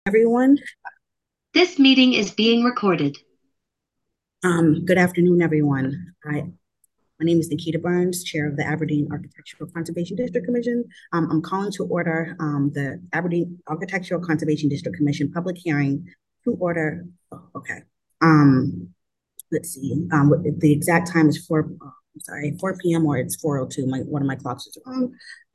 Everyone. This meeting is being recorded. Good afternoon, everyone. My name is Nikita Burns, Chair of the Aberdeen Architectural Conservation District Commission. I'm calling to order the Aberdeen Architectural Conservation District Commission public hearing to order. Oh, okay. Um, let's see. The exact time is 4 p.m. or it's 4:02. One of my clocks is wrong.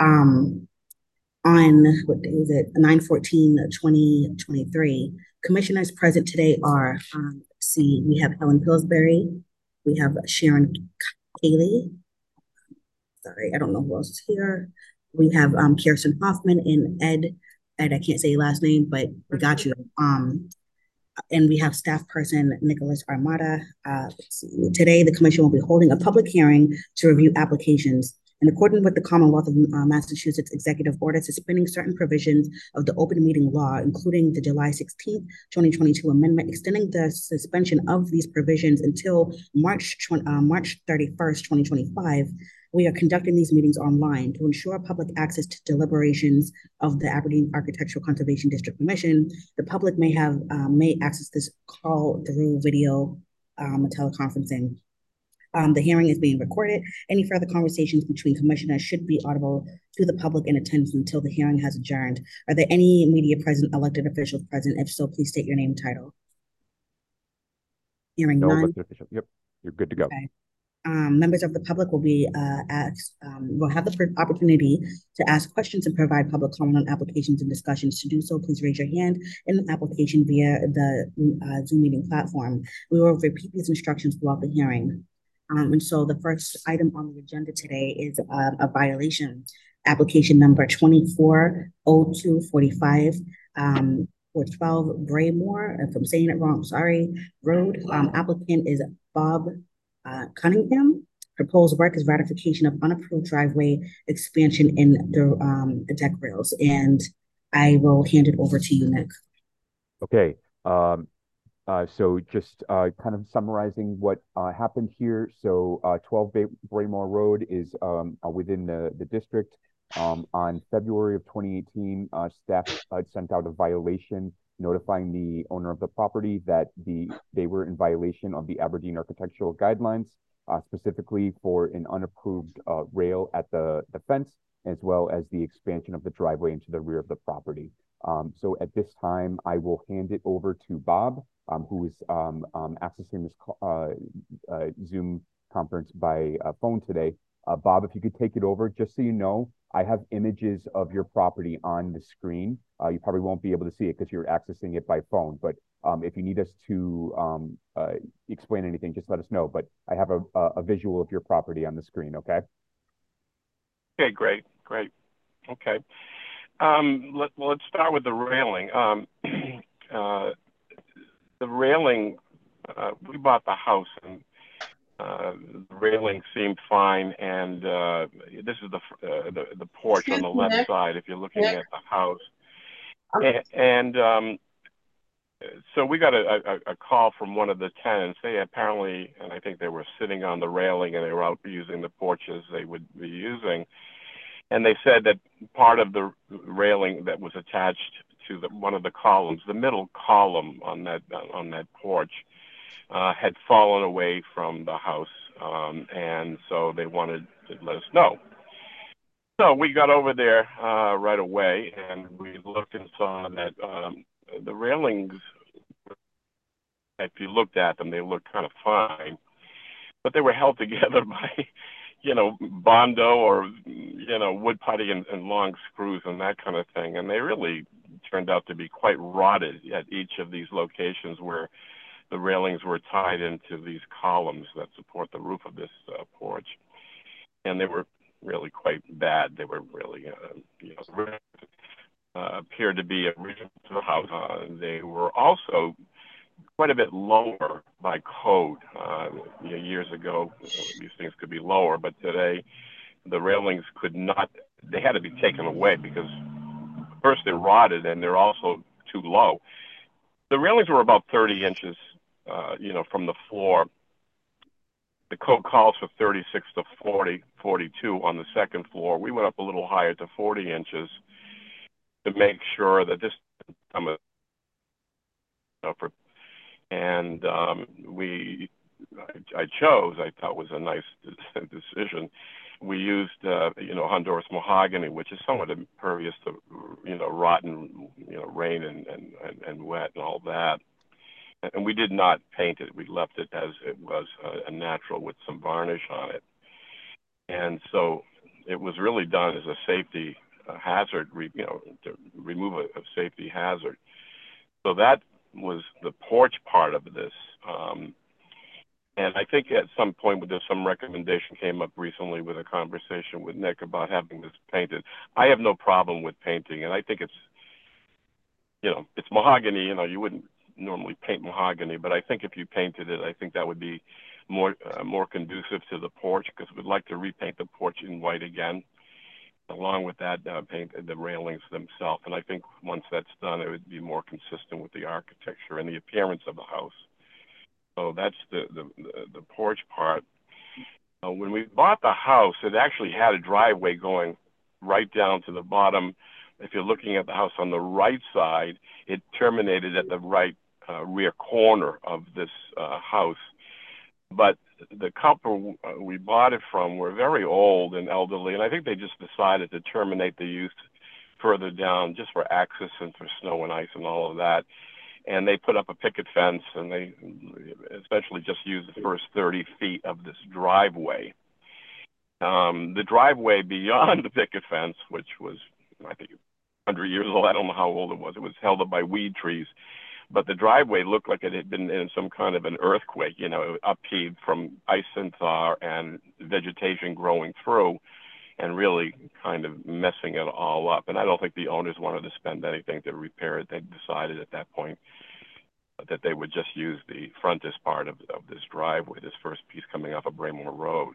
On what day is it? 9/14/2023. Commissioners present today are, let's see, we have Helen Pillsbury, we have Sharon Cayley. Sorry, I don't know who else is here. We have Kirsten Hoffman and Ed, I can't say your last name, but we got you. And we have staff person Nicholas Armada. Today, the commission will be holding a public hearing to review applications in accordance with the Commonwealth of Massachusetts Executive Order suspending certain provisions of the open meeting law, including the July 16th, 2022 amendment, extending the suspension of these provisions until March 31st, 2025. We are conducting these meetings online to ensure public access to deliberations of the Aberdeen Architectural Conservation District Commission. The public may access this call through video teleconferencing. The hearing is being recorded. Any further conversations between commissioners should be audible to the public in attendance until the hearing has adjourned. Are there any media present, elected officials present? If so, please state your name and title. Hearing No none. elected official. Yep, you're good to go. Okay. Members of the public will have the opportunity to ask questions and provide public comment on applications and discussions. To do so, please raise your hand in the application via the Zoom meeting platform. We will repeat these instructions throughout the hearing. And so the first item on the agenda today is a violation. Application number 240245 for 12 Braymore. If I'm saying it wrong, sorry. Road. Applicant is Bob Cunningham. Proposed work is ratification of unapproved driveway expansion in the deck rails. And I will hand it over to you, Nick. Okay. So just kind of summarizing what happened here. So 12 Braymore Road is within the district. On February of 2018, staff sent out a violation notifying the owner of the property that they were in violation of the Aberdeen architectural guidelines, specifically for an unapproved rail at the fence, as well as the expansion of the driveway into the rear of the property. So at this time, I will hand it over to Bob, who is accessing this Zoom conference by phone today. Bob, if you could take it over, just so you know, I have images of your property on the screen. You probably won't be able to see it because you're accessing it by phone, but if you need us to explain anything, just let us know. But I have a visual of your property on the screen, okay? Okay, great. Okay. Let's start with the railing. The railing, we bought the house and the railing seemed fine, and this is the porch on the left side if you're looking at the house. And so we got a call from one of the tenants. They apparently, and I think they were sitting on the railing and they were out using the porches they would be using. And they said that part of the railing that was attached to one of the columns, the middle column on that porch, had fallen away from the house, and so they wanted to let us know. So we got over there right away, and we looked and saw that the railings, if you looked at them, they looked kind of fine, but they were held together by Bondo or, wood putty and long screws and that kind of thing. And they really turned out to be quite rotted at each of these locations where the railings were tied into these columns that support the roof of this porch. And they were really quite bad. They were really, appeared to be original to the house. They were also quite a bit lower by code. Years ago, these things could be lower, but today the railings could not, they had to be taken away because first they're rotted and they're also too low. The railings were about 30 inches, from the floor. The code calls for 36 to 42 on the second floor. We went up a little higher to 40 inches to make sure that this And I chose, I thought was a nice decision. We used, Honduras mahogany, which is somewhat impervious to, rotten, rain and wet and all that. And we did not paint it. We left it as it was, a natural with some varnish on it. And so it was really done as a safety hazard, to remove a safety hazard. So that was the porch part of this. And I think at some point there's some recommendation came up recently with a conversation with Nick about having this painted. I have no problem with painting, and I think it's mahogany. You wouldn't normally paint mahogany, but I think if you painted it, I think that would be more conducive to the porch, because we'd like to repaint the porch in white again. Along with that, paint the railings themselves. And I think once that's done, it would be more consistent with the architecture and the appearance of the house. So that's the porch part. When we bought the house, it actually had a driveway going right down to the bottom. If you're looking at the house on the right side, it terminated at the right rear corner of this house. But the couple we bought it from were very old and elderly, and I think they just decided to terminate the use further down just for access and for snow and ice and all of that. And they put up a picket fence, and they essentially just used the first 30 feet of this driveway. The driveway beyond the picket fence, which was, I think, 100 years old, I don't know how old it was held up by weed trees. But the driveway looked like it had been in some kind of an earthquake, upheaved from ice and thaw and vegetation growing through and really kind of messing it all up. And I don't think the owners wanted to spend anything to repair it. They decided at that point that they would just use the frontage part of this driveway, this first piece coming off of Braemore Road.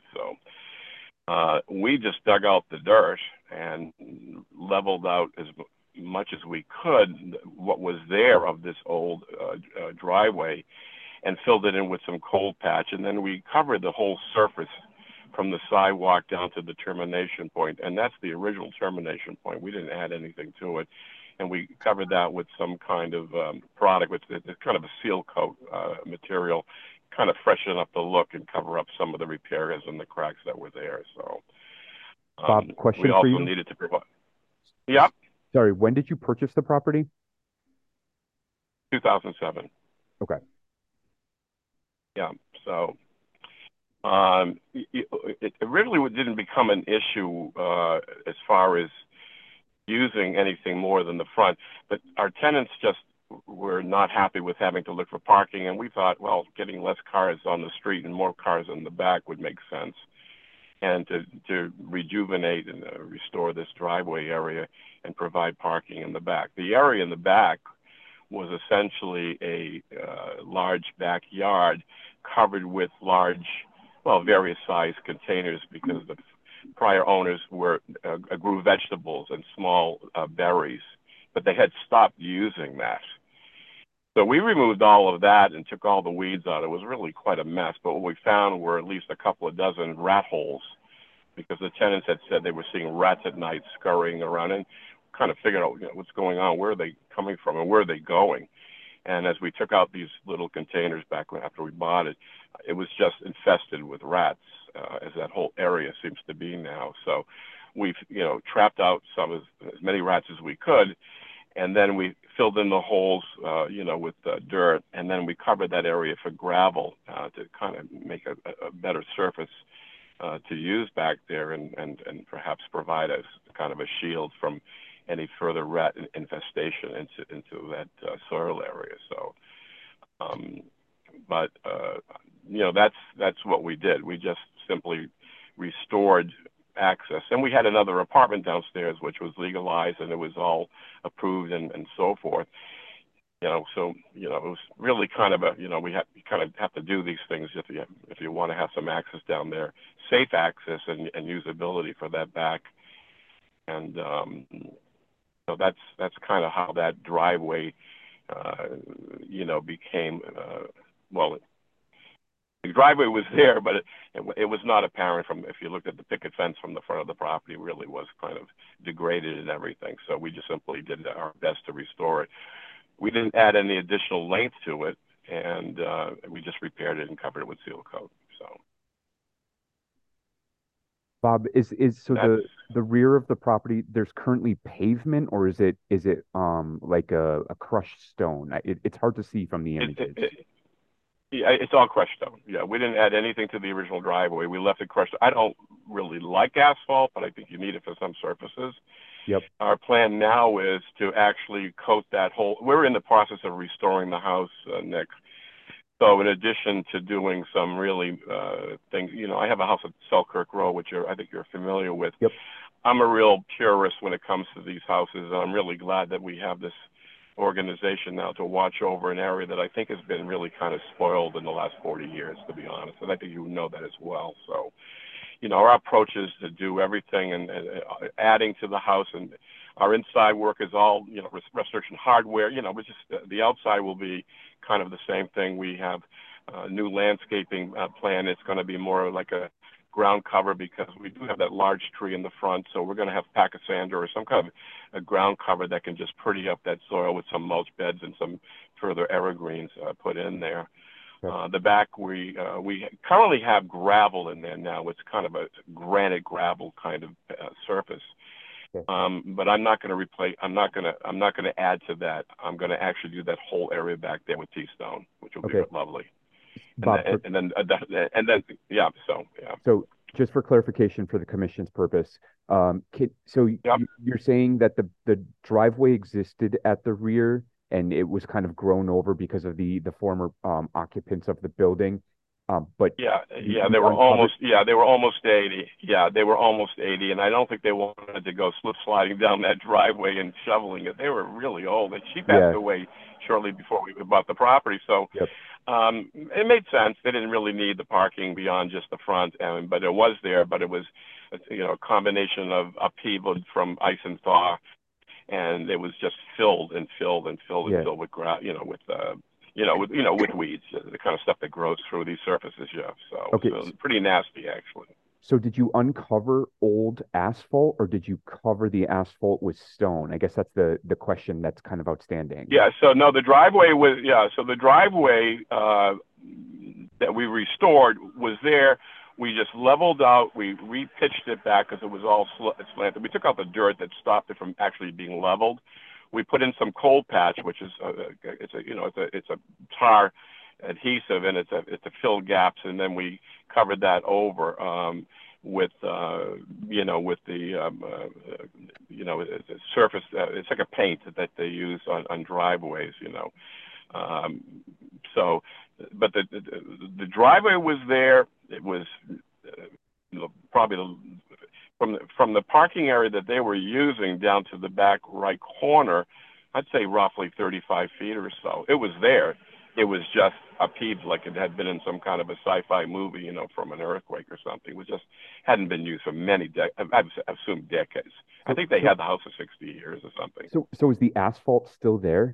So we just dug out the dirt and leveled out as much as we could what was there of this old driveway, and filled it in with some cold patch, and then we covered the whole surface from the sidewalk down to the termination point, and that's the original termination point. We didn't add anything to it, and we covered that with some kind of product, with kind of a seal coat material, kind of freshen up the look and cover up some of the repairs and the cracks that were there. So Bob, question we for also you. needed to provide. Yep. Sorry, when did you purchase the property? 2007. Okay. Yeah. So it really didn't become an issue as far as using anything more than the front, but our tenants just were not happy with having to look for parking, and we thought, well, getting less cars on the street and more cars in the back would make sense. And to rejuvenate and restore this driveway area and provide parking in the back. The area in the back was essentially a large backyard covered with various size containers, because the prior owners grew vegetables and small berries, but they had stopped using that. So we removed all of that and took all the weeds out. It was really quite a mess, but what we found were at least a couple of dozen rat holes, because the tenants had said they were seeing rats at night scurrying around, and kind of figured out what's going on, where are they coming from, and where are they going. And as we took out these little containers back after we bought it, it was just infested with rats, as that whole area seems to be now. So we've trapped out as many rats as we could, and then we filled in the holes, with dirt, and then we covered that area for gravel to kind of make a better surface to use back there, and perhaps provide us kind of a shield from any further rat infestation into that soil area. So, that's what we did. We just simply restored access. And we had another apartment downstairs, which was legalized, and it was all approved and so forth. So, it was really kind of you kind of have to do these things if you want to have some access down there, safe access and usability for that back. And, so that's kind of how that driveway, became, the driveway was there, but it was not apparent if you looked at the picket fence from the front of the property. It really was kind of degraded and everything. So we just simply did our best to restore it. We didn't add any additional length to it, and we just repaired it and covered it with seal coat. So, Bob, so that's the rear of the property, there's currently pavement, or is it like a crushed stone? It's hard to see from the it, images. yeah, it's all crushed stone. Yeah, we didn't add anything to the original driveway. We left it crushed. I don't really like asphalt, but I think you need it for some surfaces. Yep. Our plan now is to actually coat that whole. We're in the process of restoring the house, Nick. So in addition to doing some really things, I have a house at Selkirk Road, which I think you're familiar with. Yep. I'm a real purist when it comes to these houses, and I'm really glad that we have this organization now to watch over an area that I think has been really kind of spoiled in the last 40 years, to be honest. And I think you know that as well. So, our approach is to do everything and adding to the house, and our inside work is all, restoration hardware, but just the outside will be kind of the same thing. We have a new landscaping plan. It's going to be more like a ground cover because we do have that large tree in the front. So we're going to have pachysandra or some kind of a ground cover that can just pretty up that soil with some mulch beds and some further evergreens put in there. The back, we currently have gravel in there now. It's kind of a granite gravel kind of surface. Okay. But I'm not going to replace. I'm not going to add to that. I'm going to actually do that whole area back there with T-stone, which will be lovely. Bob, and then yeah. So yeah. So just for clarification for the commission's purpose, you're saying that the driveway existed at the rear and it was kind of grown over because of the former occupants of the building. But they were almost 80. Yeah, they were almost 80, and I don't think they wanted to go slip sliding down that driveway and shoveling it. They were really old, and she passed away shortly before we bought the property. So it made sense. They didn't really need the parking beyond just the front, but it was there. But it was, a combination of upheaval from ice and thaw, and it was just filled and filled and filled and filled with with weeds, the kind of stuff that grows through these surfaces. Yeah, so it's pretty nasty, actually. So did you uncover old asphalt, or did you cover the asphalt with stone? I guess that's the question that's kind of outstanding. Yeah. So no, the driveway was So the driveway that we restored was there. We just leveled out. We repitched it back because it was all slanted. We took out the dirt that stopped it from actually being leveled. We put in some cold patch, which is it's a tar adhesive, and it's to fill gaps, and then we covered that over with the surface. It's like a paint that they use on driveways, So, but the driveway was there. It was probably from the parking area that they were using down to the back right corner, I'd say roughly 35 feet or so. It was there. It was just upheaved like it had been in some kind of a sci-fi movie, from an earthquake or something. It was just hadn't been used for many I've assumed decades. I think they had the house for 60 years or something. So is the asphalt still there?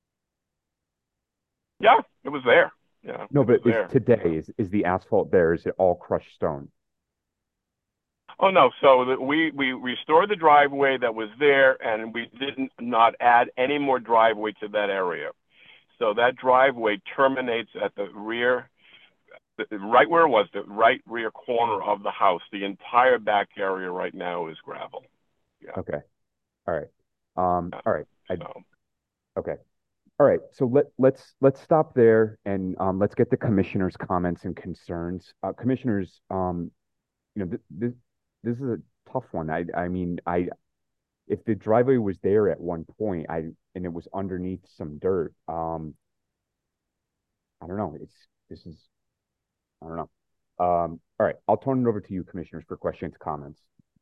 Yeah, it was there. Yeah. No, but is the asphalt there? Is it all crushed stone? Oh, no. So we restored the driveway that was there, and we did not add any more driveway to that area. So that driveway terminates at the rear, right where it was, the right rear corner of the house. The entire back area right now is gravel. Yeah. Okay. All right. All right. Okay. All right. So let's stop there and let's get the commissioner's comments and concerns. Commissioners, this is a tough one. I mean, if the driveway was there at one point, and it was underneath some dirt, I don't know. I don't know. All right, I'll turn it over to you, commissioners, for questions, comments.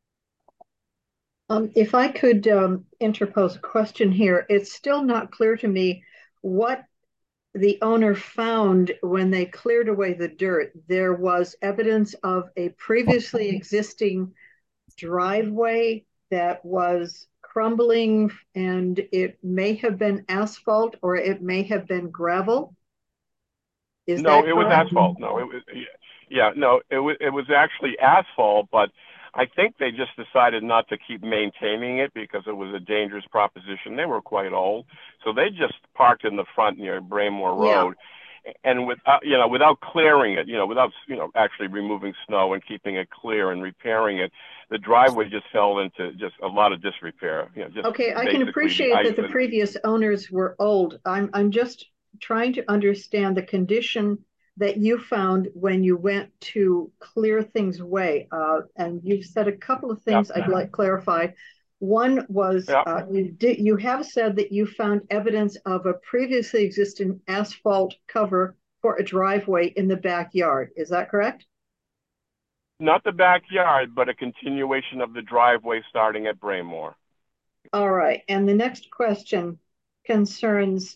If I could interpose a question here, it's still not clear to me what the owner found when they cleared away the dirt. There was evidence of a previously existing driveway that was crumbling, and it may have been asphalt or it may have been gravel. No, it was asphalt. No, it was it was actually asphalt, but I think they just decided not to keep maintaining it because it was a dangerous proposition. They were quite old, so they just parked in the front near Braymore Road. and without clearing it, without actually removing snow and keeping it clear and repairing it, the driveway just fell into just a lot of disrepair. Okay, I can appreciate that the previous owners were old. I'm just trying to understand the condition that you found when you went to clear things away. And you've said a couple of things I'd like clarified. One was you have said that you found evidence of a previously existing asphalt cover for a driveway in the backyard. Is that correct? Not the backyard, but a continuation of the driveway starting at Braemore. All right. And the next question concerns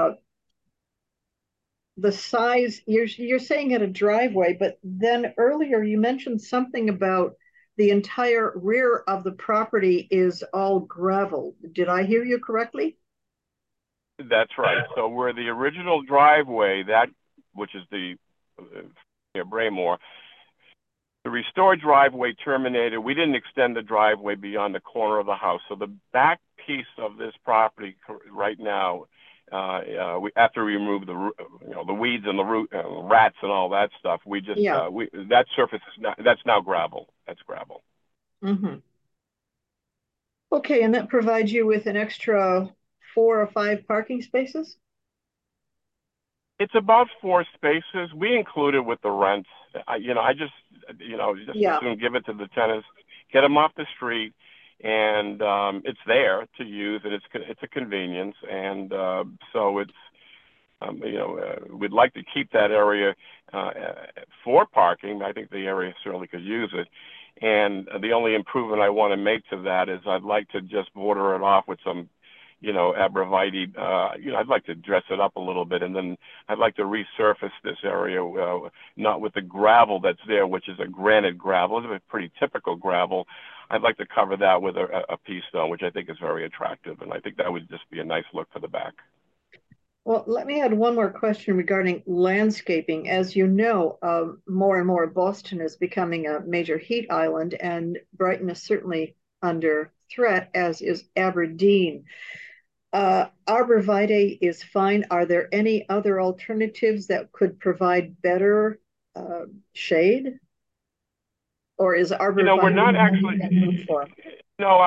the size. You're saying at a driveway, but then earlier you mentioned something about the entire rear of the property is all gravel. Did I hear you correctly? That's right. So where the original driveway, which is the near Braemore, the restored driveway terminated. We didn't extend the driveway beyond the corner of the house. So the back piece of this property right now, after we remove the weeds and the rats and all that stuff, we just that surface that's now gravel. That's gravel. Mm-hmm. Okay, and that provides you with an extra 4 or 5 parking spaces? It's about 4 spaces. We include it with the rent. I just assume give it to the tenants, get them off the street, and it's there to use, and it's a convenience, and so it's we'd like to keep that area for parking. I think the area certainly could use it, and the only improvement I want to make to that is I'd like to just border it off with some arborvitae. I'd like to dress it up a little bit, and then I'd like to resurface this area, not with the gravel that's there, which is a granite gravel. It's a pretty typical gravel. I'd like to cover that with a pea stone, which I think is very attractive, and I think that would just be a nice look for the back. Well, let me add one more question regarding landscaping. As you know, more and more Boston is becoming a major heat island, and Brighton is certainly under threat, as is Aberdeen. Arborvitae is fine. Are there any other alternatives that could provide better shade? Or is arborvitae we're not actually for? No,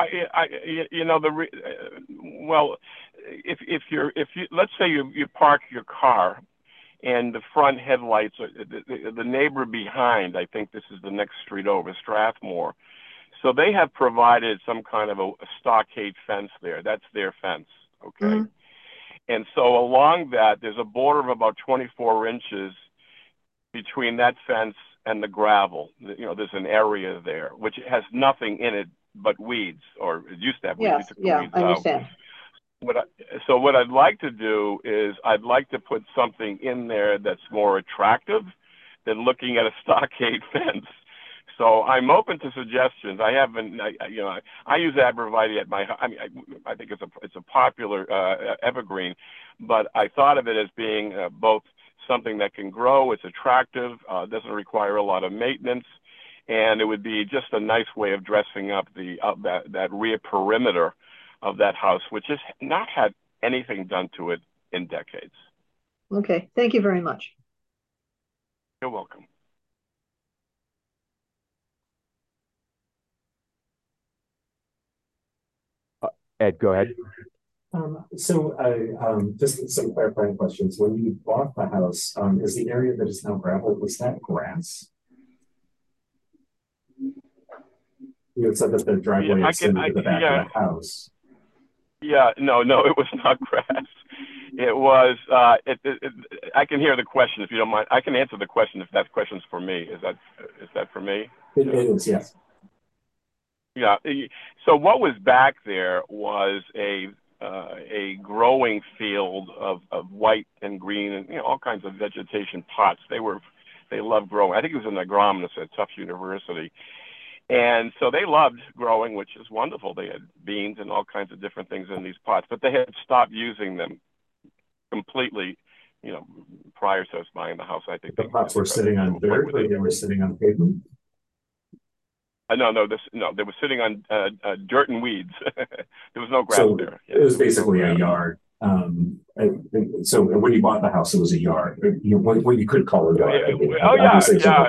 well, if you let's say you park your car and the front headlights, the neighbor behind, I think this is the next street over, Strathmore. So they have provided some kind of a stockade fence there. That's their fence, okay? Mm-hmm. And so along that, there's a border of about 24 inches between that fence and the gravel. There's an area there, which has nothing in it but weeds, or it used to have weeds. Yes, yeah, I understand. So what I'd like to do is I'd like to put something in there that's more attractive than looking at a stockade fence. So I'm open to suggestions. I use arborvitae at my. I think it's a popular evergreen, but I thought of it as being both something that can grow. It's attractive. Doesn't require a lot of maintenance, and it would be just a nice way of dressing up that rear perimeter of that house, which has not had anything done to it in decades. Okay, thank you very much. You're welcome. Ed, go ahead. Just some clarifying questions. When you bought the house, is the area that is now gravel, was that grass? You had said that the driveway extended to the back of the house. Yeah, no, it was not grass. It was. I can hear the question if you don't mind. I can answer the question if that question's for me. Is that for me? It is, yes. Yeah. So what was back there was a growing field of white and green and all kinds of vegetation pots. They loved growing. I think it was an agronomist at Tufts University. And so they loved growing, which is wonderful. They had beans and all kinds of different things in these pots, but they had stopped using them completely, prior to us buying the house. I think the pots were sitting on dirt, or they were sitting on pavement? No, they were sitting on dirt and weeds. There was no grass there. It was basically a yard So when you bought the house, it was a yard. What you could call a yard. Oh yeah, Obviously, yeah.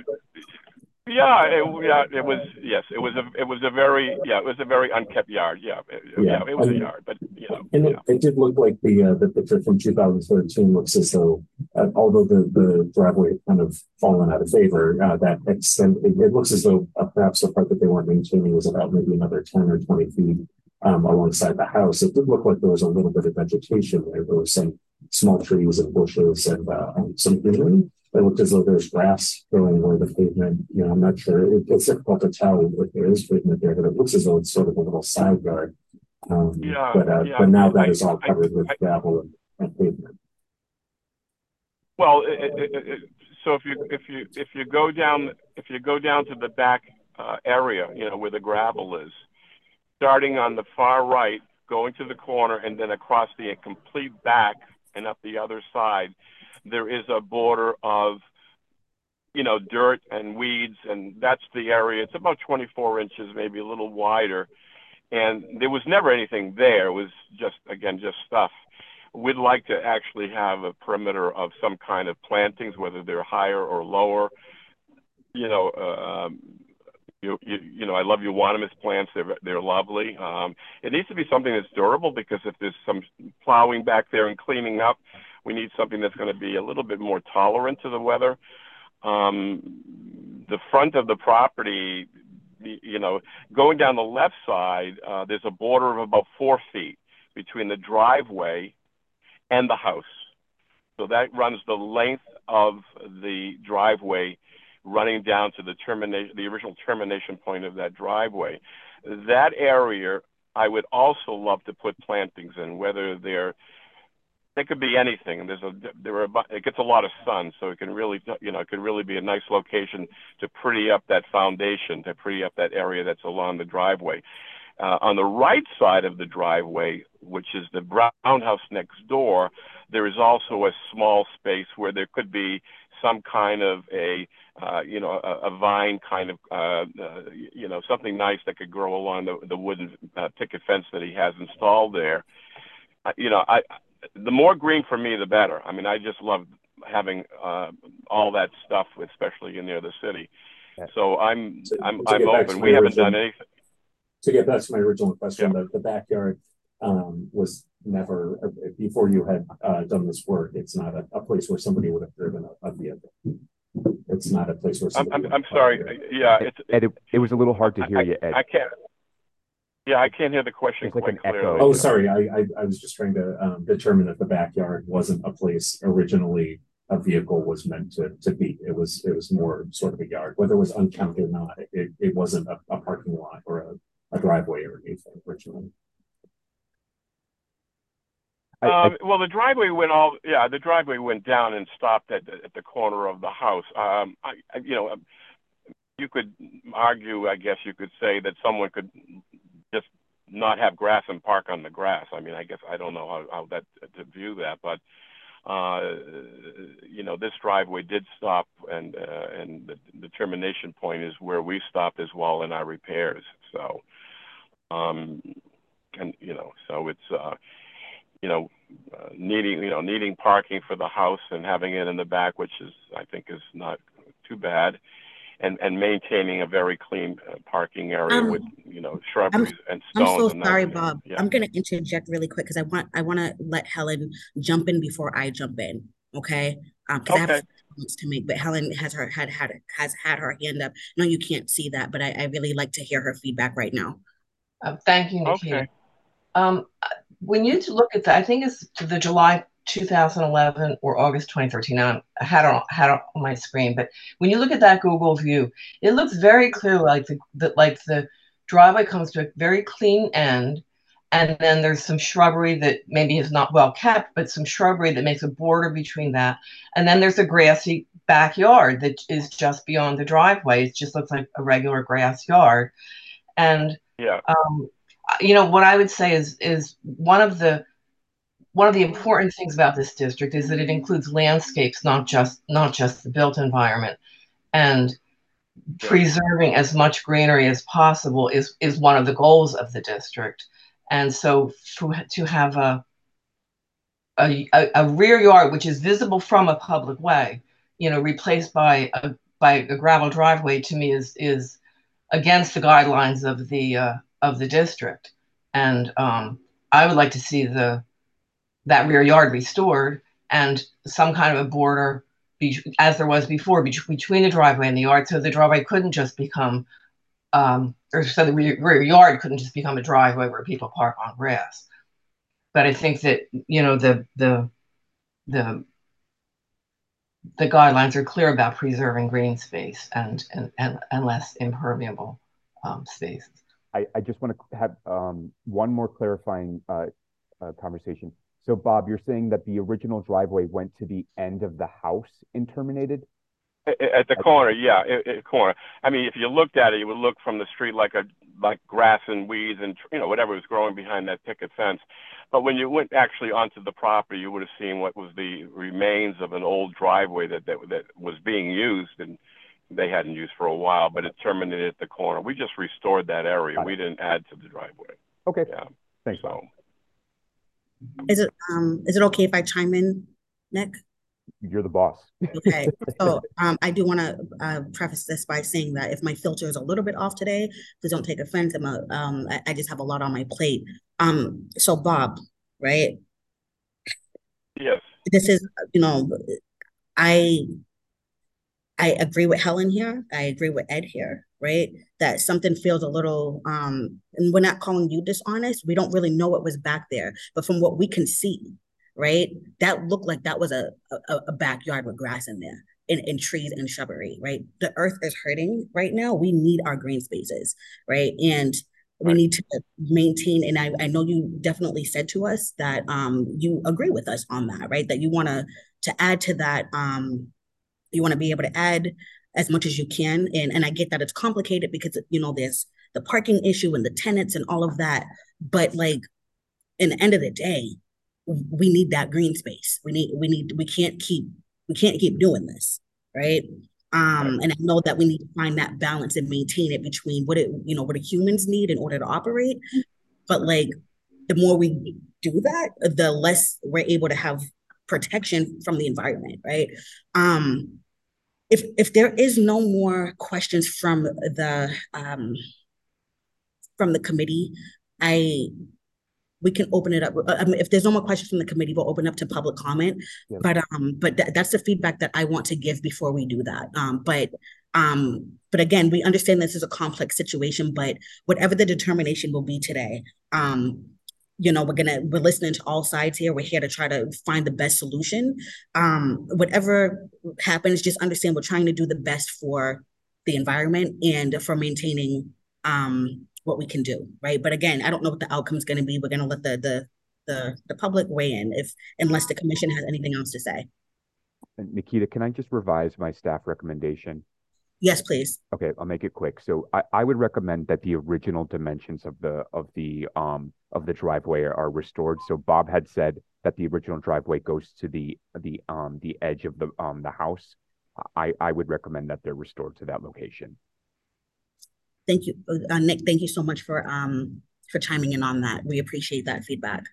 It was yes, it was a very unkept yard. It was a yard, but and it did look like the picture from 2013 looks as though, although the driveway had kind of fallen out of favor, that extent it looks as though perhaps the part that they weren't maintaining was about maybe another 10 or 20 feet alongside the house. It did look like there was a little bit of vegetation there. There were some small trees and bushes and some greenery. It looked as though there's grass growing where the pavement, I'm not sure. It's difficult to tell if there is pavement there, but it looks as though it's sort of a little side yard. But now that is all covered with gravel and pavement. Well, so if you go down to the back area, where the gravel is, starting on the far right, going to the corner, and then across the complete back and up the other side, there is a border of, dirt and weeds, and that's the area. It's about 24 inches, maybe a little wider. And there was never anything there. It was just stuff. We'd like to actually have a perimeter of some kind of plantings, whether they're higher or lower. I love euonymus plants. They're lovely. It needs to be something that's durable, because if there's some plowing back there and cleaning up, we need something that's going to be a little bit more tolerant to the weather. The front of the property, going down the left side, there's a border of about 4 feet between the driveway and the house. So that runs the length of the driveway, running down to the original termination point of that driveway. That area, I would also love to put plantings in, whether they could be anything. It gets a lot of sun, so it can really, it could really be a nice location to pretty up that foundation, to pretty up that area that's along the driveway. On the right side of the driveway, which is the brown house next door, there is also a small space where there could be some kind of a vine kind of, something nice that could grow along the wooden picket fence that he has installed there. The more green for me, the better. I mean, I just love having all that stuff, especially near the city. So I'm open. We haven't done anything. To get back to my original question, the backyard was never, before you had done this work, it's not a place where somebody would have driven a vehicle. It's not a place where somebody I'm sorry. Yeah. Ed, it was a little hard to hear you, Ed. I can't. Yeah, I can't hear the question It's like quite an clearly. echo. Oh, sorry. I was just trying to determine if the backyard wasn't a place originally a vehicle was meant to be. It was more sort of a yard, whether it was uncounted or not. It wasn't a parking lot or a driveway or anything originally. Well, the driveway went down and stopped at the corner of the house. You could argue, I guess you could say, that someone could just not have grass and park on the grass. I mean, I guess I don't know how that to view that, but this driveway did stop, and the termination point is where we stopped as well in our repairs. So, so it's needing parking for the house and having it in the back, which I think is not too bad. And maintaining a very clean parking area with shrubberies and stones. I'm so sorry, Bob. Yeah. I'm going to interject really quick because I want to let Helen jump in before I jump in. Okay. Because I have comments to make, but Helen has had her hand up. No, you can't see that, but I really like to hear her feedback right now. Thank you, Nikita. Okay. When you look at that, I think it's the July 2011 or August 2013. I had it on my screen, but when you look at that Google view, it looks very clear like the driveway comes to a very clean end, and then there's some shrubbery that maybe is not well kept, but some shrubbery that makes a border between that, and then there's a grassy backyard that is just beyond the driveway. It just looks like a regular grass yard, and what I would say is one of the important things about this district is that it includes landscapes, not just the built environment, and preserving as much greenery as possible is one of the goals of the district. And so to have a a rear yard which is visible from a public way, replaced by a gravel driveway, to me is against the guidelines of the district. And I would like to see that rear yard restored and some kind of a border, as there was before, between the driveway and the yard, so the driveway couldn't just become, or so the rear yard couldn't just become a driveway where people park on grass. But I think that the guidelines are clear about preserving green space and less impermeable spaces. I just want to have one more clarifying conversation. So, Bob, you're saying that the original driveway went to the end of the house and terminated? At the corner, yeah, corner. I mean, if you looked at it, you would look from the street like grass and weeds and whatever was growing behind that picket fence. But when you went actually onto the property, you would have seen what was the remains of an old driveway that was being used and they hadn't used for a while, but it terminated at the corner. We just restored that area. We didn't add to the driveway. Okay. Yeah. Thanks, Bob. Is it okay if I chime in, Nick? You're the boss. Okay, so I do want to preface this by saying that if my filter is a little bit off today, please don't take offense. I just have a lot on my plate. So Bob, right? Yes. This is, I agree with Helen here. I agree with Ed here, right? That something feels a little, and we're not calling you dishonest. We don't really know what was back there, but from what we can see, right, that looked like that was a backyard with grass in there and trees and shrubbery, right? The earth is hurting right now. We need our green spaces, right? And we need to maintain, and I know you definitely said to us that you agree with us on that, right? That you want to add to that, you want to be able to add as much as you can. And I get that it's complicated because, there's the parking issue and the tenants and all of that. But like, in the end of the day, we need that green space. We can't keep doing this, right? And I know that we need to find that balance and maintain it between what the humans need in order to operate. But like, the more we do that, the less we're able to have protection from the environment, right? If there is no more questions from the committee, we can open it up. If there's no more questions from the committee, we'll open up to public comment. Yeah. But that's the feedback that I want to give before we do that. But again, we understand this is a complex situation, but whatever the determination will be today, we're listening to all sides here. We're here to try to find the best solution. Whatever happens, just understand we're trying to do the best for the environment and for maintaining what we can do, right? But again, I don't know what the outcome is going to be. We're going to let the public weigh in unless the commission has anything else to say. And Nikita, can I just revise my staff recommendation? Yes, please. Okay, I'll make it quick. So I would recommend that the original dimensions of the driveway are restored. So Bob had said that the original driveway goes to the edge of the house. I would recommend that they're restored to that location. Thank you, Nick. Thank you so much for chiming in on that. We appreciate that feedback.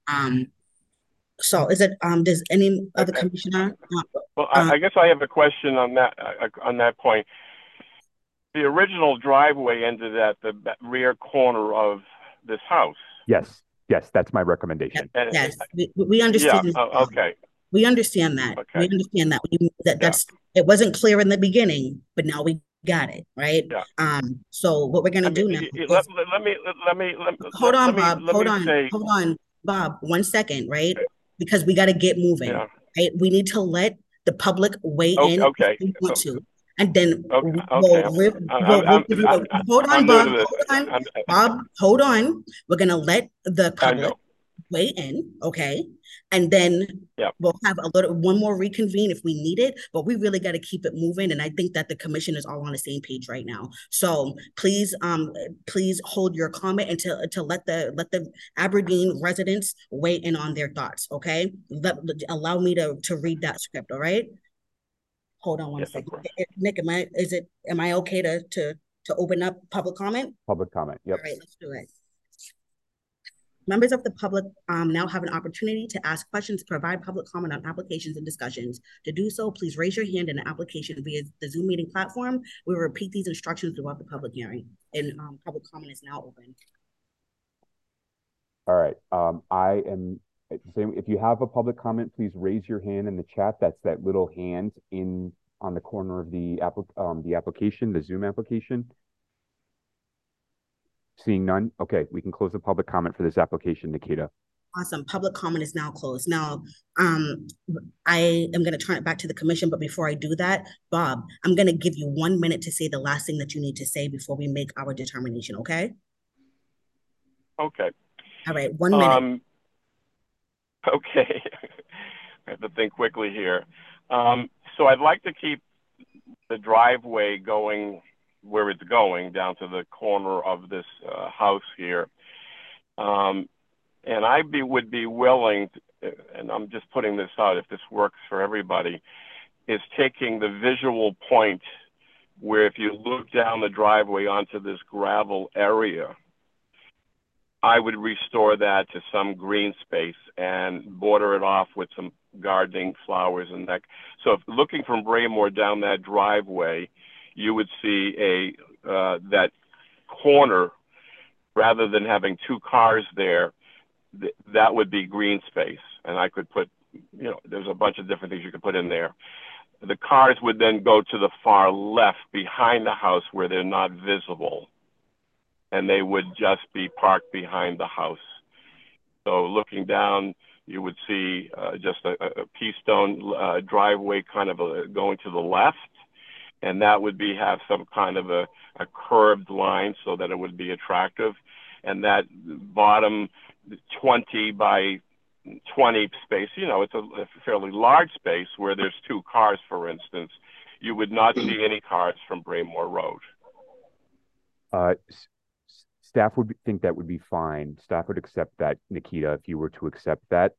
So is it does any other commissioner? Well, I guess I have a question on that point. The original driveway ended at the rear corner of this house. Yes, that's my recommendation. Yes, we understand. Yeah. Okay. We understand that. Okay. We understand that. It wasn't clear in the beginning, but now we got it, right? Yeah. So what we're gonna do now? Let me. Hold on, Bob. Hold on, Bob. 1 second, right? Because we got to get moving. Yeah. Right? We need to let the public weigh in if we want to, and then we'll give you hold on, Bob. Hold on, Bob. Hold on. We're gonna let the public weigh in, okay? And then we'll have one more reconvene if we need it, but we really got to keep it moving. And I think that the commission is all on the same page right now. So please hold your comment and to let the Aberdeen residents weigh in on their thoughts, okay? Allow me to read that script, all right? Hold on one second. Nick, am I okay to open up public comment? Public comment, yep. All right, let's do it. Members of the public now have an opportunity to ask questions, provide public comment on applications and discussions. To do so, please raise your hand in the application via the Zoom meeting platform. We will repeat these instructions throughout the public hearing. And public comment is now open. All right. I am saying, if you have a public comment, please raise your hand in the chat. That's that little hand on the corner of the application, the Zoom application. Seeing none, okay, we can close the public comment for this application, Nikita. Awesome. Public comment is now closed. Now, I am going to turn it back to the commission, but before I do that, Bob, I'm going to give you 1 minute to say the last thing that you need to say before we make our determination, okay? Okay. All right, 1 minute. Okay. I have to think quickly here. So I'd like to keep the driveway going where it's going, down to the corner of this house here. And I would be willing, and I'm just putting this out if this works for everybody, is taking the visual point where if you look down the driveway onto this gravel area, I would restore that to some green space and border it off with some gardening flowers and that. So if looking from Braemore down that driveway, you would see that corner, rather than having two cars there, that would be green space. And I could put, there's a bunch of different things you could put in there. The cars would then go to the far left behind the house where they're not visible. And they would just be parked behind the house. So looking down, you would see just a Keystone driveway kind of going to the left. And that would have some kind of a curved line so that it would be attractive. And that bottom 20 by 20 space, it's a fairly large space where there's two cars, for instance. You would not see any cars from Braemore Road. Staff would think that would be fine. Staff would accept that, Nikita, if you were to accept that.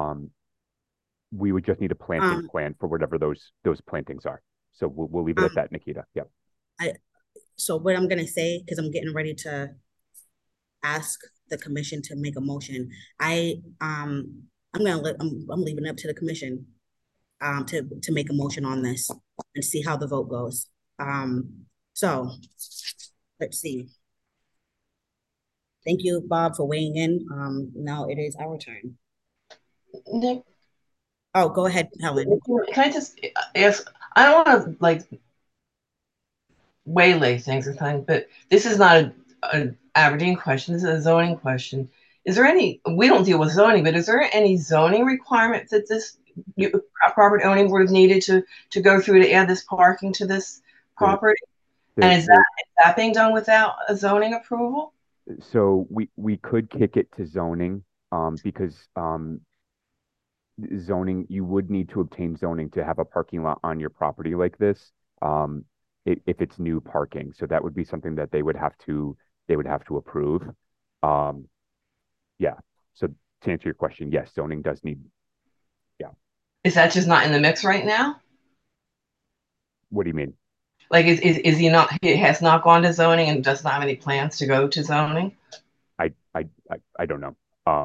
We would just need a planting plan for whatever those plantings are. So we'll leave it at that, Nikita. Yep. So what I'm going to say, because I'm getting ready to ask the commission to make a motion, I'm leaving it up to the commission to make a motion on this and see how the vote goes. So let's see. Thank you, Bob, for weighing in. Now it is our turn. Nick. Oh, go ahead, Helen. Can I just ask? I don't want to waylay things or something, but this is not an Aberdeen question. This is a zoning question. Is there any? We don't deal with zoning, but is there any zoning requirement that this property owning would have needed to go through to add this parking to this property? And is that being done without a zoning approval? So we could kick it to zoning because zoning, you would need to obtain zoning to have a parking lot on your property like this if it's new parking. So that would be something that they would have to approve. Yeah. So to answer your question, yes, zoning does need. Yeah. Is that just not in the mix right now? What do you mean? Like, is he not? He has not gone to zoning and does not have any plans to go to zoning. I don't know.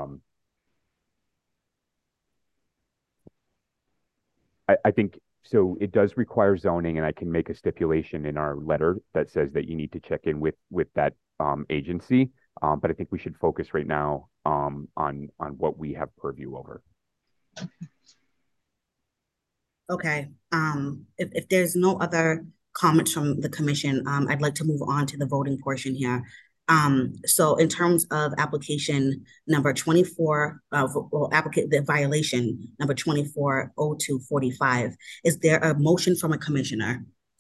I think so. It does require zoning, and I can make a stipulation in our letter that says that you need to check in with that agency. But I think we should focus right now on what we have purview over. Okay. If there's no other comments from the commission, I'd like to move on to the voting portion here. So in terms of application number 24, the violation number 240245, is there a motion from a commissioner?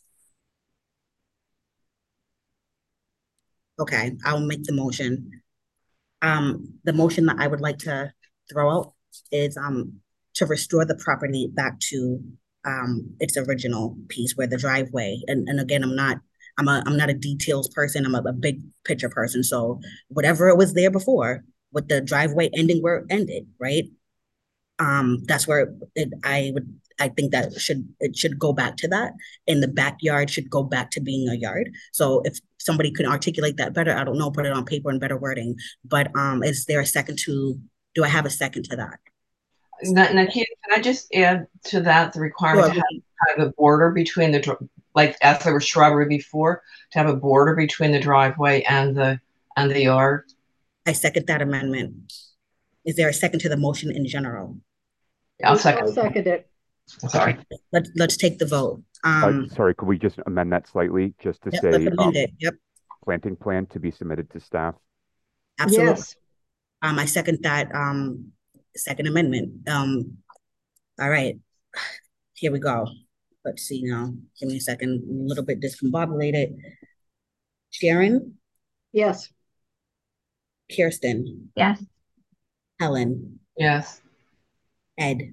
Okay, I'll make the motion. The motion that I would like to throw out is to restore the property back to its original piece where the driveway, and again, I'm not a details person, I'm a big picture person. So whatever it was there before, with the driveway ending where it ended, right? That's where I think that it should go back to that, and the backyard should go back to being a yard. So if somebody could articulate that better, I don't know, put it on paper in better wording. But is there a second to, do I have a second to that? Nakia, can I just add to that the requirement Sure. to have a border between like as there was shrubbery before, to have a border between the driveway and the yard? I second that amendment. Is there a second to the motion in general? Yeah, I'll second. I'll second it. Sorry. Let's take the vote. Sorry, could we just amend that slightly just to Yep, say let's amend it. Yep, planting plan to be submitted to staff? absolutely. Yes. I second that second amendment. All right, here we go. Let's see now. Give me a second. I'm a little bit discombobulated. Sharon, Yes. Kirsten, Yes. Helen, Yes. Ed,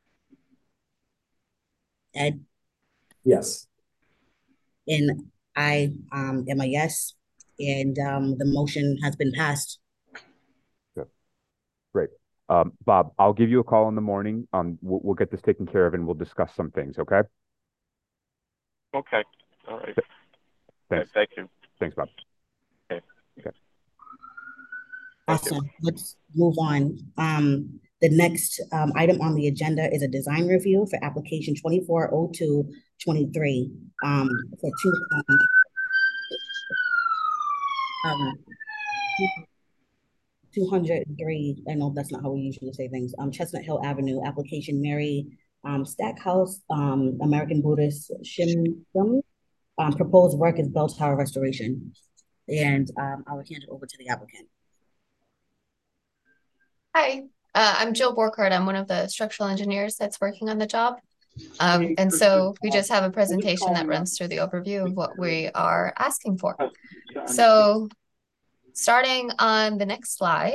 Yes. and I am a yes, and the motion has been passed. Good. Great. Bob, I'll give you a call in the morning. We'll get this taken care of and we'll discuss some things, okay? Okay. All right. Thanks. Okay, thank you. Thanks, Bob. Okay. Okay. Awesome. Let's move on. The next item on the agenda is a design review for application 240223 for 203. I know that's not how we usually say things. Chestnut Hill Avenue, application Mary Stackhouse, American Buddhist Shimdum. Proposed work is bell tower restoration. And I will hand it over to the applicant. Hi, I'm Jill Borkhardt. I'm one of the structural engineers that's working on the job. And so we just have a presentation that runs through the overview of what we are asking for. So starting on the next slide.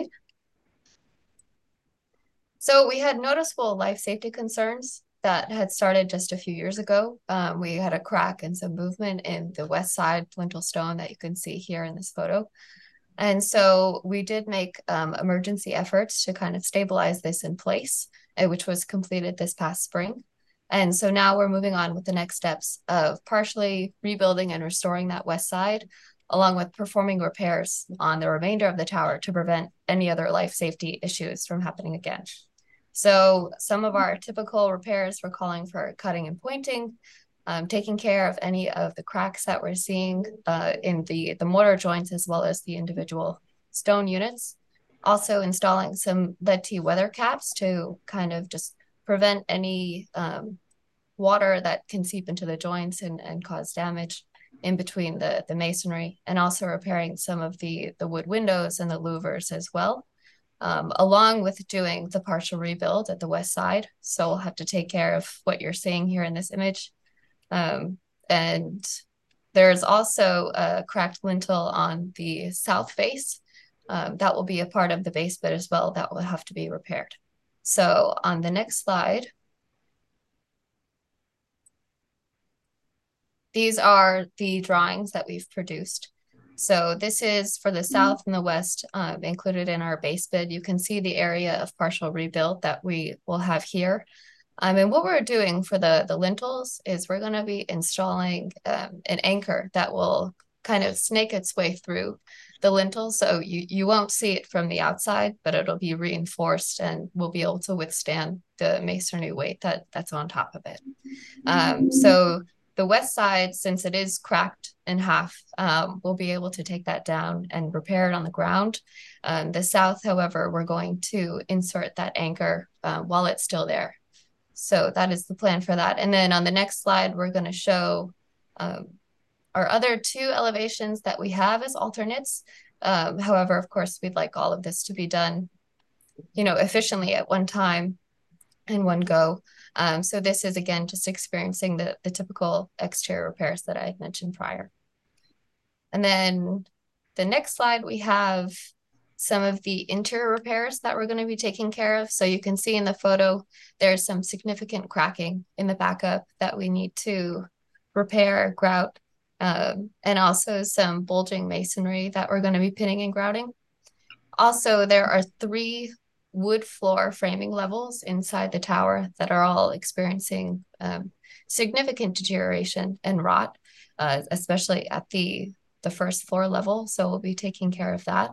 So we had noticeable life safety concerns that had started just a few years ago. We had a crack and some movement in the west side lintel stone that you can see here in this photo. And so we did make emergency efforts to kind of stabilize this in place, which was completed this past spring. And so now we're moving on with the next steps of partially rebuilding and restoring that west side, along with performing repairs on the remainder of the tower to prevent any other life safety issues from happening again. So some of our typical repairs, we're calling for cutting and pointing, taking care of any of the cracks that we're seeing in the mortar joints, as well as the individual stone units. Also installing some lead-T weather caps to kind of just prevent any water that can seep into the joints and cause damage in between the masonry, and also repairing some of the wood windows and the louvers as well. Along with doing the partial rebuild at the west side. So we'll have to take care of what you're seeing here in this image. And there's also a cracked lintel on the south face. That will be a part of the base bit as well that will have to be repaired. So on the next slide, these are the drawings that we've produced. So this is for the south and the west included in our base bid. You can see the area of partial rebuild that we will have here. And what we're doing for the lintels is we're going to be installing an anchor that will kind of snake its way through the lintel. So you won't see it from the outside, but it'll be reinforced and will be able to withstand the masonry weight that's on top of it. So the west side, since it is cracked in half, we'll be able to take that down and repair it on the ground. The south, however, we're going to insert that anchor while it's still there. So that is the plan for that. And then on the next slide, we're going to show our other two elevations that we have as alternates. However, of course, we'd like all of this to be done, efficiently at one time in one go. So this is, again, just experiencing the typical exterior repairs that I had mentioned prior. And then the next slide, we have some of the interior repairs that we're going to be taking care of. So you can see in the photo, there's some significant cracking in the backup that we need to repair, grout, and also some bulging masonry that we're going to be pinning and grouting. Also, there are 3 wood floor framing levels inside the tower that are all experiencing significant deterioration and rot, especially at the first floor level. So we'll be taking care of that.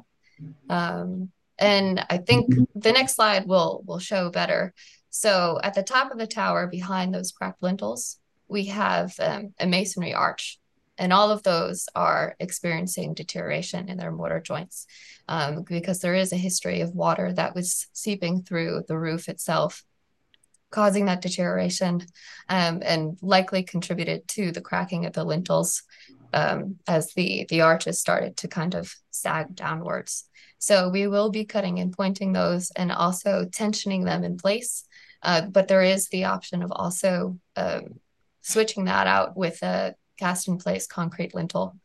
And I think the next slide will show better. So at the top of the tower, behind those cracked lintels, we have a masonry arch. And all of those are experiencing deterioration in their mortar joints because there is a history of water that was seeping through the roof itself, causing that deterioration and likely contributed to the cracking of the lintels as the arches started to kind of sag downwards. So we will be cutting and pointing those and also tensioning them in place. But there is the option of also switching that out with a cast in place concrete lintel.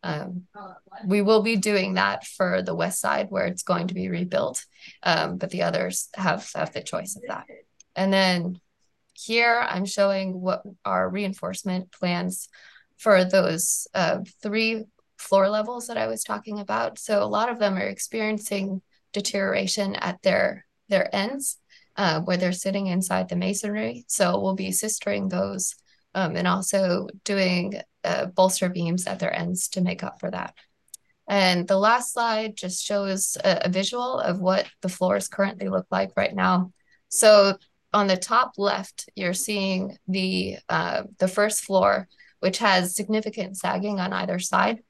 We will be doing that for the west side where it's going to be rebuilt, but the others have the choice of that. And then here I'm showing what our reinforcement plans for those 3 floor levels that I was talking about. So a lot of them are experiencing deterioration at their ends where they're sitting inside the masonry. So we'll be sistering those and also doing bolster beams at their ends to make up for that. And the last slide just shows a visual of what the floors currently look like right now. So on the top left, you're seeing the first floor, which has significant sagging on either side.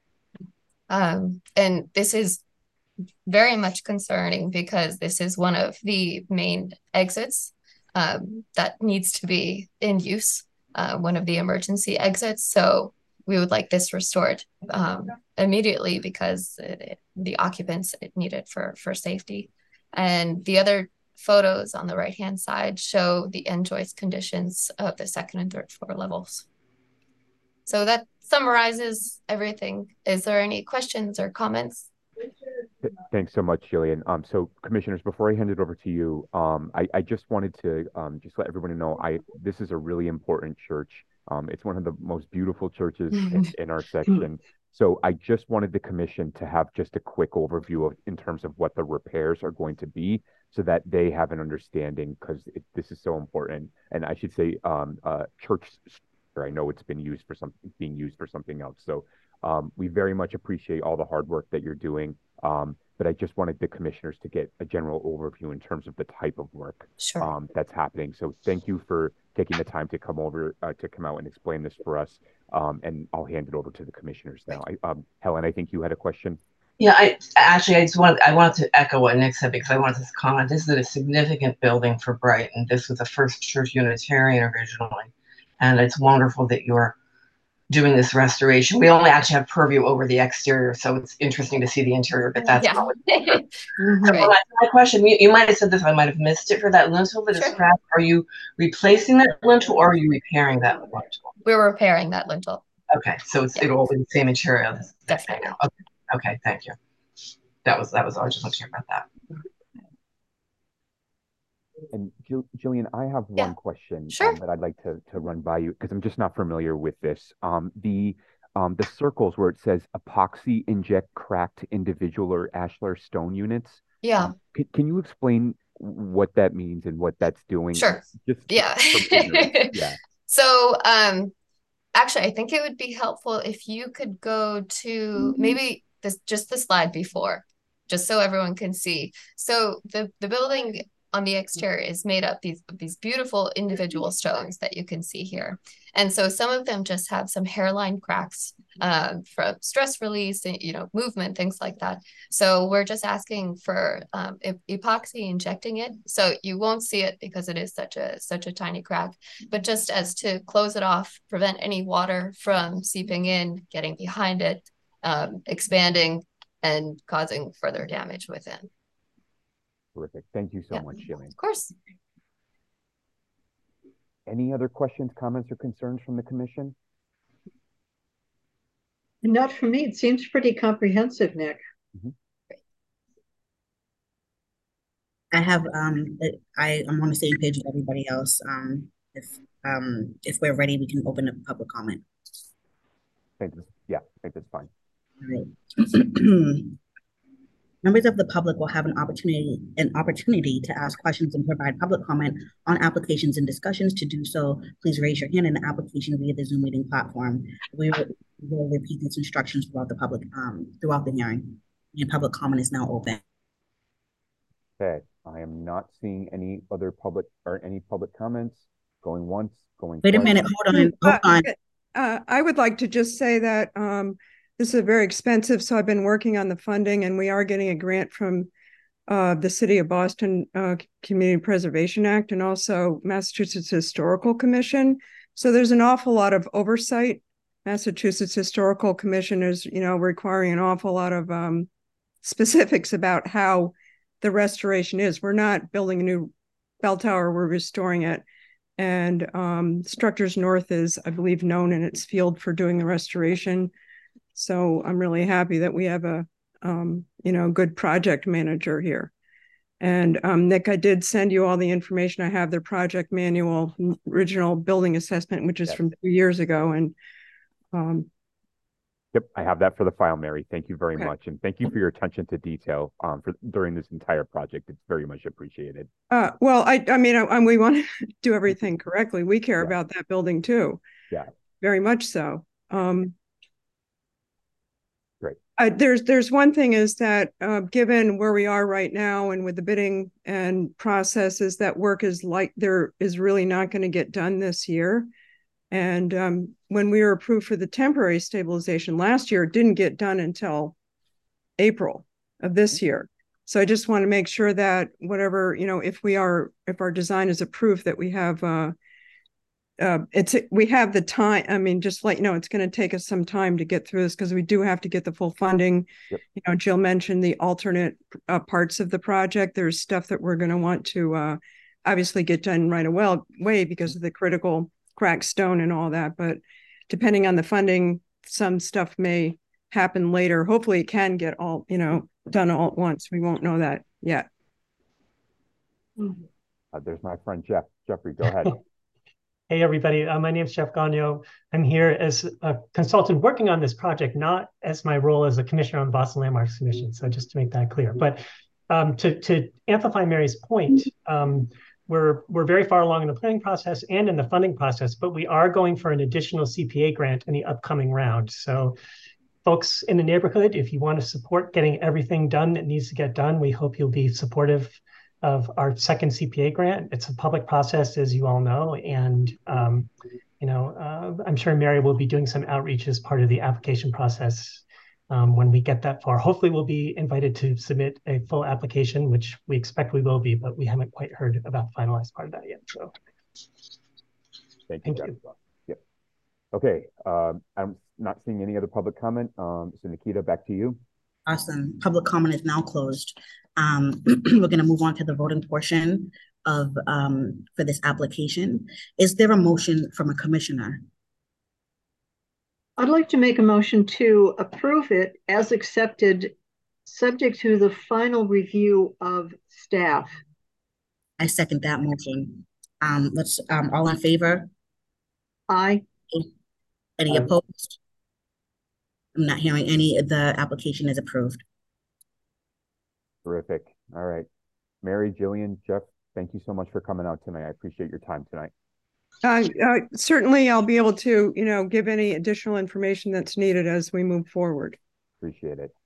And this is very much concerning because this is one of the main exits that needs to be in use. One of the emergency exits. So we would like this restored immediately because the occupants need it for safety. And the other photos on the right-hand side show the end joist conditions of the 2nd and 3rd floor levels. So that summarizes everything. Is there any questions or comments? Thanks so much, Jillian. So commissioners, before I hand it over to you, I just wanted to just let everybody know this is a really important church. It's one of the most beautiful churches in our section. So I just wanted the commission to have just a quick overview in terms of what the repairs are going to be so that they have an understanding because this is so important. And I should say church, I know it's being used for something else. So we very much appreciate all the hard work that you're doing. But I just wanted the commissioners to get a general overview in terms of the type of work that's happening. So thank you for taking the time to come out and explain this for us. And I'll hand it over to the commissioners now. Helen, I think you had a question. Yeah, I wanted to echo what Nick said because I wanted to comment. This is a significant building for Brighton. This was the first church Unitarian originally, and it's wonderful that you're doing this restoration. We only actually have purview over the exterior, so it's interesting to see the interior, but that's not what my question. You might have said this, I might have missed it. For that lintel that is cracked, are you replacing that lintel or are you repairing that lintel? We're repairing that lintel. Okay, so it'll be the same material. Definitely. Okay, thank you. That was all. I just want to hear about that. And Jillian, I have one question that I'd like to run by you because I'm just not familiar with this. The circles where it says epoxy inject cracked individual or ashlar stone units. Yeah. Can you explain what that means and what that's doing? Sure. Yeah. So actually, I think it would be helpful if you could go to maybe just the slide before, just so everyone can see. So the building on the exterior is made up these beautiful individual stones that you can see here. And so some of them just have some hairline cracks from stress release and, movement, things like that. So we're just asking for epoxy injecting it. So you won't see it because it is such a tiny crack, but just as to close it off, prevent any water from seeping in, getting behind it, expanding and causing further damage within. Terrific. Thank you so much, Jillian. Of course. Any other questions, comments, or concerns from the commission? Not for me. It seems pretty comprehensive, Nick. Mm-hmm. I have I'm on the same page with everybody else. If we're ready, we can open up public comment. I think that's fine. All right. Members of the public will have an opportunity to ask questions and provide public comment on applications and discussions. To do so, please raise your hand in the application via the Zoom meeting platform. We will repeat these instructions throughout the hearing. And public comment is now open. Okay, I am not seeing any other public comments. Going once, going Wait twice. a minute, hold on. I would like to just say that this is very expensive, so I've been working on the funding, and we are getting a grant from the City of Boston Community Preservation Act and also Massachusetts Historical Commission. So there's an awful lot of oversight. Massachusetts Historical Commission is, requiring an awful lot of specifics about how the restoration is. We're not building a new bell tower, we're restoring it. And Structures North is, I believe, known in its field for doing the restoration. So I'm really happy that we have a, good project manager here. And Nick, I did send you all the information. I have their project manual, original building assessment, which is from 2 years ago. And yep, I have that for the file, Mary. Thank you very much. And thank you for your attention to detail during this entire project. It's very much appreciated. Well, I mean, we want to do everything correctly. We care about that building too. Yeah. Very much so. Great. There's one thing is that given where we are right now and with the bidding and processes, that work is really not going to get done this year. And when we were approved for the temporary stabilization last year, it didn't get done until April of this year. So I just want to make sure that whatever, if our design is approved, that we have we have the time. I mean, just it's going to take us some time to get through this because we do have to get the full funding. Yep. Jill mentioned the alternate parts of the project. There's stuff that we're going to want to obviously get done right away because of the critical cracked stone and all that. But depending on the funding, some stuff may happen later. Hopefully it can get all, done all at once. We won't know that yet. There's my friend Jeffrey, go ahead. Hey, everybody. My name is Jeff Gagno. I'm here as a consultant working on this project, not as my role as a commissioner on the Boston Landmarks Commission. So just to make that clear. But to amplify Mary's point, we're very far along in the planning process and in the funding process, but we are going for an additional CPA grant in the upcoming round. So folks in the neighborhood, if you want to support getting everything done that needs to get done, we hope you'll be supportive of our second CPA grant. It's a public process, as you all know, and I'm sure Mary will be doing some outreach as part of the application process when we get that far. Hopefully we'll be invited to submit a full application, which we expect we will be, but we haven't quite heard about the finalized part of that yet. So thank you. Yep. Okay, I'm not seeing any other public comment. So Nikita, back to you. Awesome. Public comment is now closed. We're going to move on to the voting portion of for this application. Is there a motion from a commissioner? I'd like to make a motion to approve it as accepted, subject to the final review of staff. I second that motion. Let's all in favor? Aye. Any opposed? I'm not hearing any. The application is approved. Terrific. All right. Mary, Jillian, Jeff, thank you so much for coming out tonight. I appreciate your time tonight. Certainly I'll be able to, give any additional information that's needed as we move forward. Appreciate it.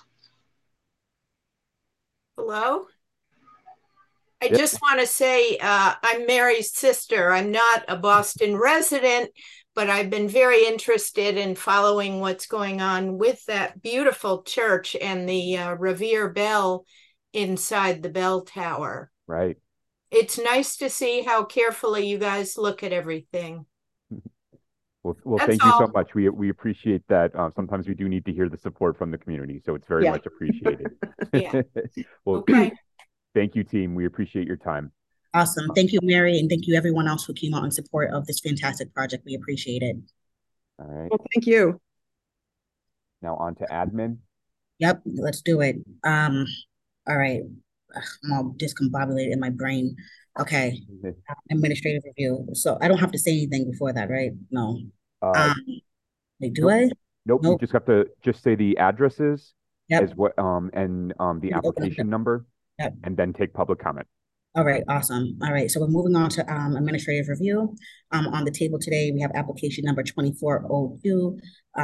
Hello. I just want to say I'm Mary's sister. I'm not a Boston resident, but I've been very interested in following what's going on with that beautiful church and the Revere Bell inside the bell tower. Right. It's nice to see how carefully you guys look at everything. Well, thank you so much. We appreciate that. Sometimes we do need to hear the support from the community, so it's very much appreciated. Yeah. Well, okay. Thank you, team. We appreciate your time. Awesome. Thank you, Mary, and thank you everyone else who came out in support of this fantastic project. We appreciate it. All right. Well, thank you. Now on to admin. Yep, let's do it. All right. I'm all discombobulated in my brain. Okay. Administrative review. So I don't have to say anything before that, right? No. Wait, do I? Nope. You just have to say the addresses as what and the application number, and then take public comment. All right, awesome. All right, so we're moving on to administrative review. On the table today, we have application number 2402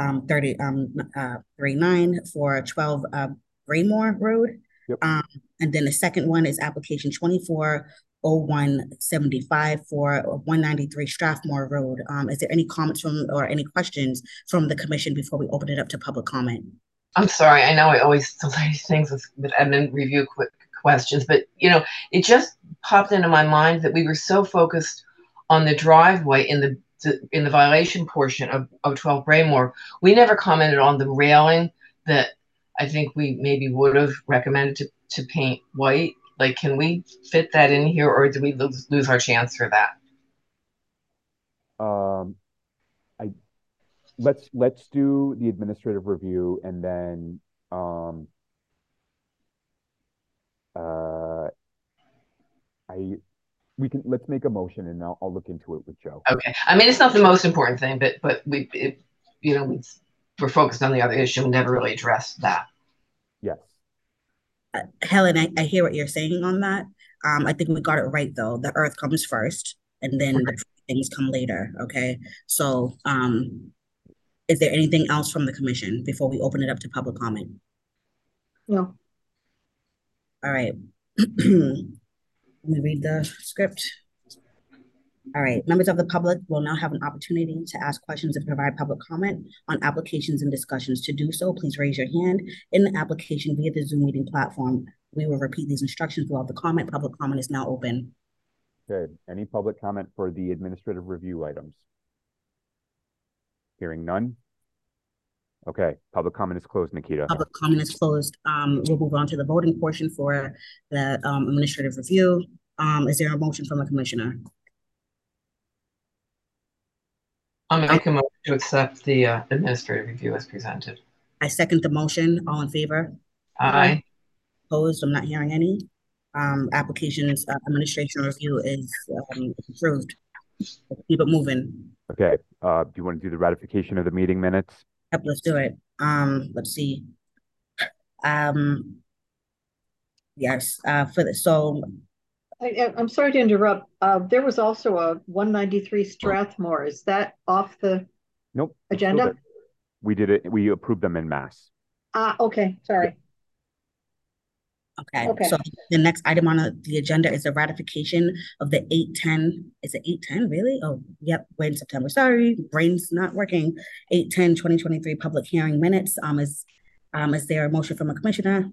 39 for 12 Braymore Road. Yep. And then the second one is application 240175 for 193 Strathmore Road. Is there any comments from or any questions from the commission before we open it up to public comment? I'm sorry, I know I always delay things with admin review questions, but it just popped into my mind that we were so focused on the driveway in the violation portion of 12 Braymore. We never commented on the railing that I think we maybe would have recommended to paint white. Like, can we fit that in here, or do we lose our chance for that? Let's do the administrative review, and then let's make a motion, and I'll look into it with Joe. Okay. I mean, it's not the most important thing, but we're focused on the other issue and never really addressed that. Yes. Helen, I hear what you're saying on that. I think we got it right though. The earth comes first, and then the things come later. Okay. So, is there anything else from the commission before we open it up to public comment? No. All right. Let me read the script. All right. Members of the public will now have an opportunity to ask questions and provide public comment on applications and discussions. To do so, please raise your hand in the application via the Zoom meeting platform. We will repeat these instructions throughout the comment. Public comment is now open. Okay. Any public comment for the administrative review items? Hearing none. Okay, public comment is closed, Nikita. Public comment is closed. We'll move on to the voting portion for the administrative review. Is there a motion from the commissioner? I'll make a motion to accept the administrative review as presented. I second the motion. All in favor? Aye. Opposed? I'm not hearing any. Applications administration review is approved. Let's keep it moving. Okay. Do you want to do the ratification of the meeting minutes? Yep, let's do it. Let's see. Yes. I'm sorry to interrupt. There was also a 193 Strathmore. Is that off the agenda? We did it. We approved them in mass. Okay. Sorry. Okay. So the next item on the agenda is the ratification of the 8/10. Is it 8/10 really? Oh, yep. We're in September. Sorry, brain's not working. 8/10/2023 public hearing minutes. Is there a motion from a commissioner?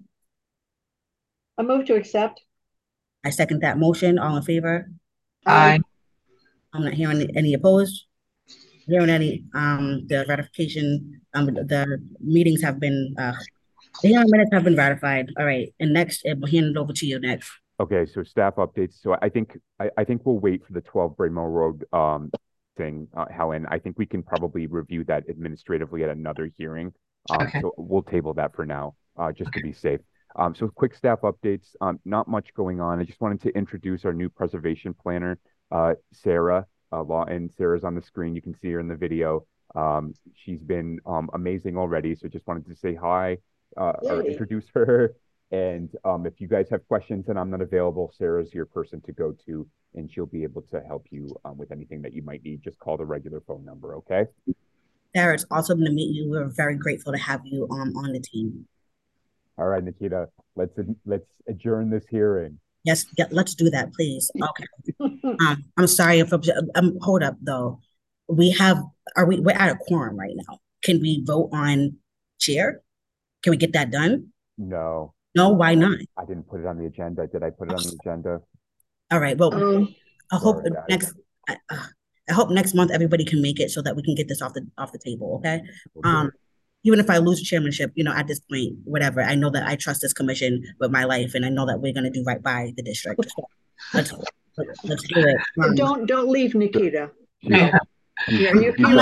I move to accept. I second that motion. All in favor? Aye. I'm not hearing any opposed. Hearing any. The ratification. The meetings have been. The hearing minutes have been ratified. All right, and next, we'll hand it over to you next. Okay, so staff updates. So I think we'll wait for the 12 Braymore Road thing, Helen. I think we can probably review that administratively at another hearing. Okay. So we'll table that for now, just to be safe. So quick staff updates. Not much going on. I just wanted to introduce our new preservation planner, Sarah. And Sarah's on the screen. You can see her in the video. She's been amazing already. So just wanted to say hi. Or introduce her, and if you guys have questions and I'm not available, Sarah's your person to go to, and she'll be able to help you with anything that you might need. Just call the regular phone number, okay? Sarah, it's awesome to meet you. We're very grateful to have you on the team. All right, Nikita, let's adjourn this hearing. Yes, let's do that, please. Okay. I'm sorry if hold up though. We're at a quorum right now. Can we vote on chair? Can we get that done? No. No, why not? I didn't put it on the agenda. Did I put it on the agenda? All right. Well, I hope next month everybody can make it so that we can get this off the table. Okay. Even if I lose chairmanship, at this point, whatever. I know that I trust this commission with my life, and I know that we're going to do right by the district. So let's do it. Don't leave, Nikita. Yeah. I'm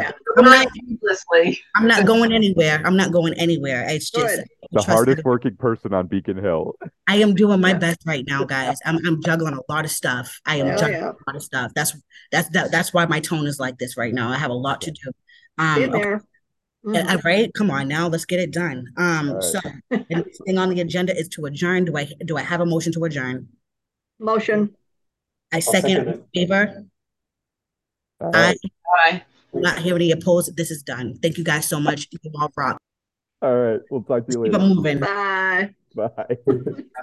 not going anywhere. It's just the hardest working person on Beacon Hill. I am doing my best right now, guys. I'm juggling a lot of stuff. A lot of stuff. That's why my tone is like this right now. I have a lot to do. Been there. Right? Come on now, let's get it done. Right. So the next thing on the agenda is to adjourn. Do I have a motion to adjourn? Motion. I second. In favor? Aye. Bye. Not hear any opposed. This is done. Thank you guys so much. You all rock. All right. We'll talk to you later. Keep it moving. Bye. Bye.